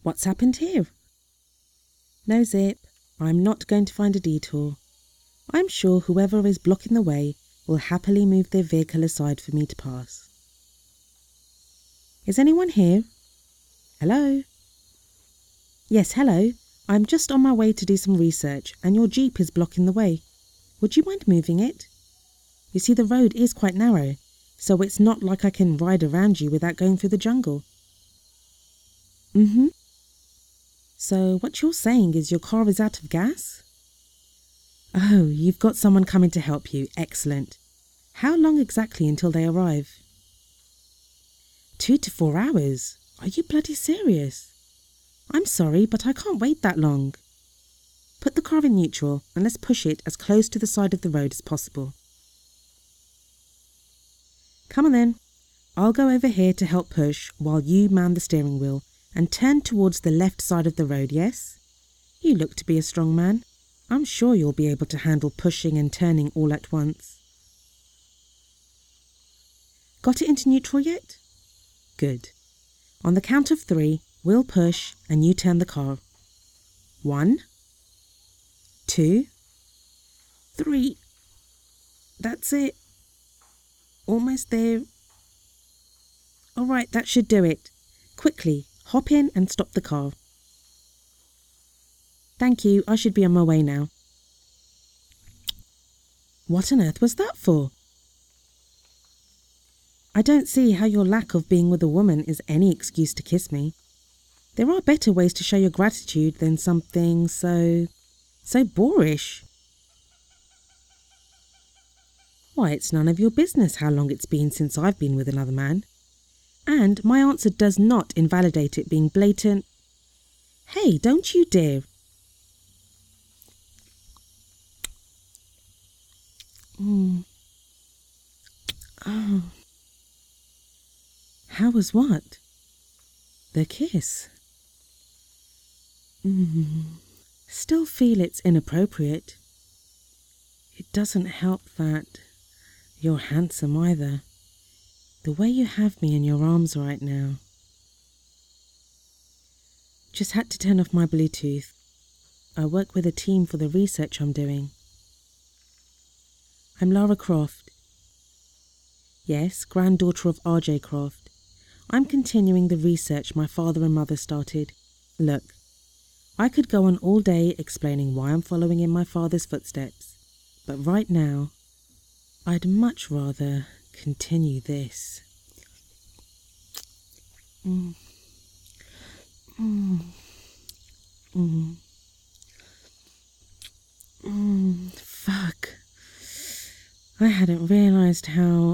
What's happened here? No, Zip. I'm not going to find a detour. I'm sure whoever is blocking the way will happily move their vehicle aside for me to pass. Is anyone here? Hello? Yes, hello. I'm just on my way to do some research and your Jeep is blocking the way. Would you mind moving it? You see, the road is quite narrow, so it's not like I can ride around you without going through the jungle. So what you're saying is your car is out of gas? Oh, you've got someone coming to help you. Excellent. How long exactly until they arrive? 2 to 4 hours. Are you bloody serious? I'm sorry, but I can't wait that long. Put the car in neutral and let's push it as close to the side of the road as possible. Come on then. I'll go over here to help push while you man the steering wheel and turn towards the left side of the road, yes? You look to be a strong man. I'm sure you'll be able to handle pushing and turning all at once. Got it into neutral yet? Good. On the count of 3, we'll push and you turn the car. 1, 2, 3. That's it. Almost there. All right, that should do it. Quickly, hop in and stop the car. Thank you, I should be on my way now. What on earth was that for? I don't see how your lack of being with a woman is any excuse to kiss me. There are better ways to show your gratitude than something so boorish. Why, it's none of your business how long it's been since I've been with another man. And my answer does not invalidate it being blatant. Hey, don't you dare. Oh. How was what? The kiss. Still feel it's inappropriate. It doesn't help that you're handsome either. The way you have me in your arms right now. Just had to turn off my Bluetooth. I work with a team for the research I'm doing. I'm Lara Croft. Yes, granddaughter of R.J. Croft. I'm continuing the research my father and mother started. Look, I could go on all day explaining why I'm following in my father's footsteps, but right now, I'd much rather continue this. Fuck. I hadn't realized how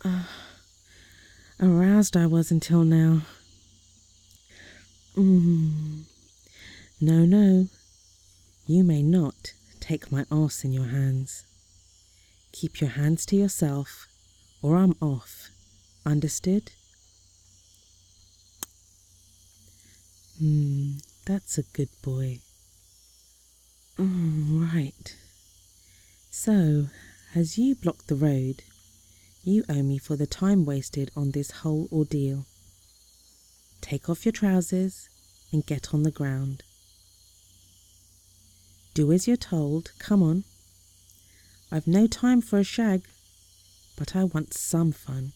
aroused I was until now. No. You may not take my arse in your hands. Keep your hands to yourself, or I'm off. Understood? That's a good boy. Right. So, as you block the road, you owe me for the time wasted on this whole ordeal. Take off your trousers and get on the ground. Do as you're told, come on. I've no time for a shag, but I want some fun.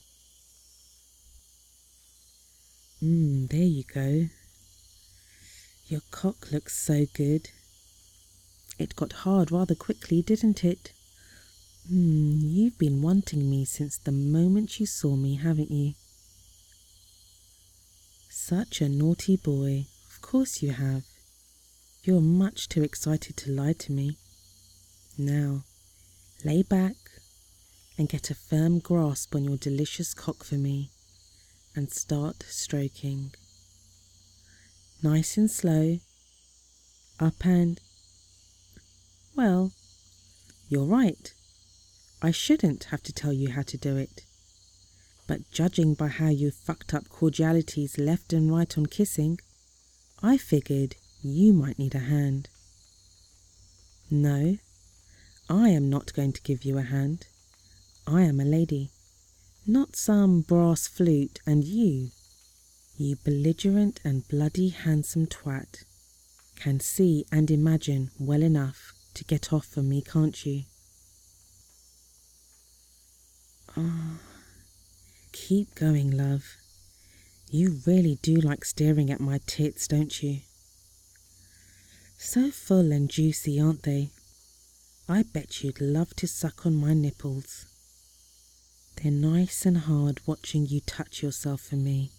There you go. Your cock looks so good. It got hard rather quickly, didn't it? You've been wanting me since the moment you saw me, haven't you? Such a naughty boy. Of course you have. You're much too excited to lie to me. Now, lay back and get a firm grasp on your delicious cock for me and start stroking. Nice and slow. Up and... Well, you're right. I shouldn't have to tell you how to do it. But judging by how you fucked up cordialities left and right on kissing, I figured you might need a hand. No, I am not going to give you a hand. I am a lady, not some brass flute, and you You belligerent and bloody handsome twat. Can see and imagine well enough to get off on me, can't you? Oh, keep going, love. You really do like staring at my tits, don't you? So full and juicy, aren't they? I bet you'd love to suck on my nipples. They're nice and hard watching you touch yourself for me.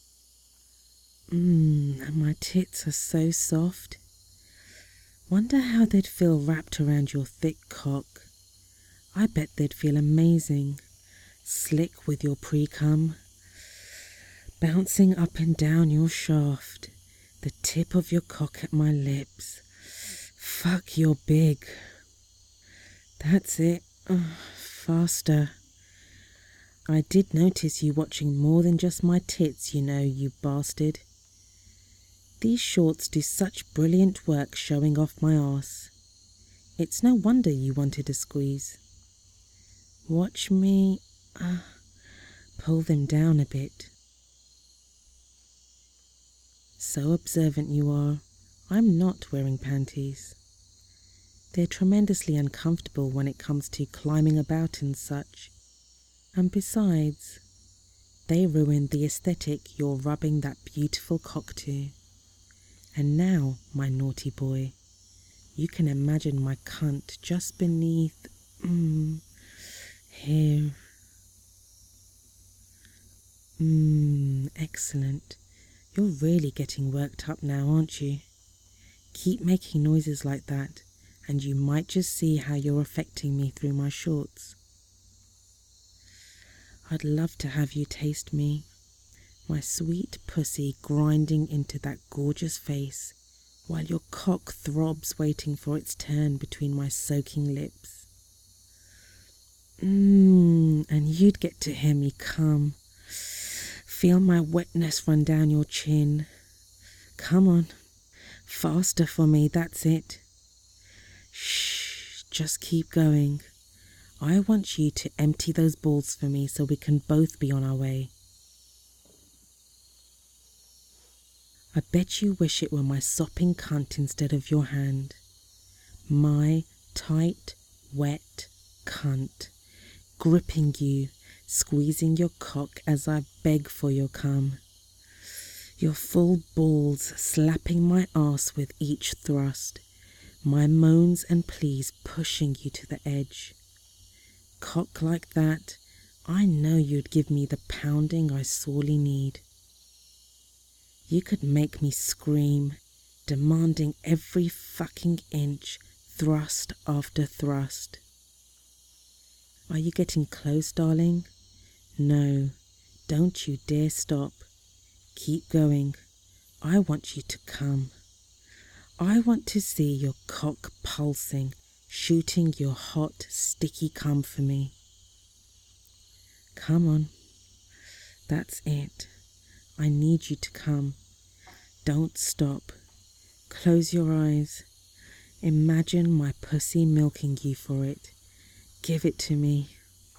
And my tits are so soft. Wonder how they'd feel wrapped around your thick cock. I bet they'd feel amazing, slick with your pre-cum, bouncing up and down your shaft, the tip of your cock at my lips. Fuck, you're big. That's it. Faster. I did notice you watching more than just my tits, you know, you bastard. These shorts do such brilliant work showing off my arse. It's no wonder you wanted a squeeze. Watch me pull them down a bit. So observant you are. I'm not wearing panties. They're tremendously uncomfortable when it comes to climbing about and such. And besides, they ruin the aesthetic you're rubbing that beautiful cock to. And now, my naughty boy, you can imagine my cunt just beneath, here. Excellent. You're really getting worked up now, aren't you? Keep making noises like that, and you might just see how you're affecting me through my shorts. I'd love to have you taste me, my sweet pussy grinding into that gorgeous face, while your cock throbs waiting for its turn between my soaking lips. And you'd get to hear me come. Feel my wetness run down your chin. Come on, faster for me, that's it. Shh, just keep going. I want you to empty those balls for me so we can both be on our way. I bet you wish it were my sopping cunt instead of your hand. My tight, wet cunt, gripping you, squeezing your cock as I beg for your cum. Your full balls slapping my arse with each thrust, my moans and pleas pushing you to the edge. Cock like that, I know you'd give me the pounding I sorely need. You could make me scream, demanding every fucking inch, thrust after thrust. Are you getting close, darling? No, don't you dare stop. Keep going. I want you to come. I want to see your cock pulsing, shooting your hot, sticky cum for me. Come on. That's it. I need you to come. Don't stop. Close your eyes. Imagine my pussy milking you for it. Give it to me.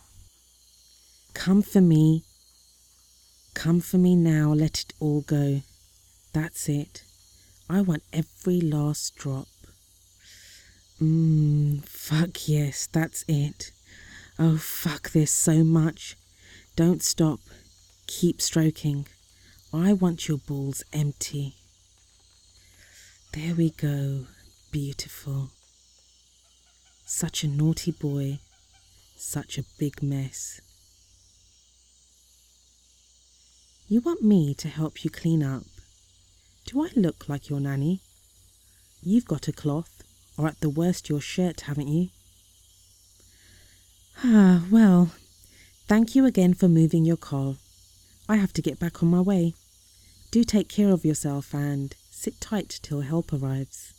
Come for me. Come for me now, let it all go. That's it. I want every last drop. Fuck yes, that's it. Oh fuck, there's so much. Don't stop. Keep stroking. I want your balls empty. There we go. Beautiful. Such a naughty boy. Such a big mess. You want me to help you clean up? Do I look like your nanny? You've got a cloth, or at the worst your shirt, haven't you? Well, thank you again for moving your car. I have to get back on my way. Do take care of yourself and sit tight till help arrives.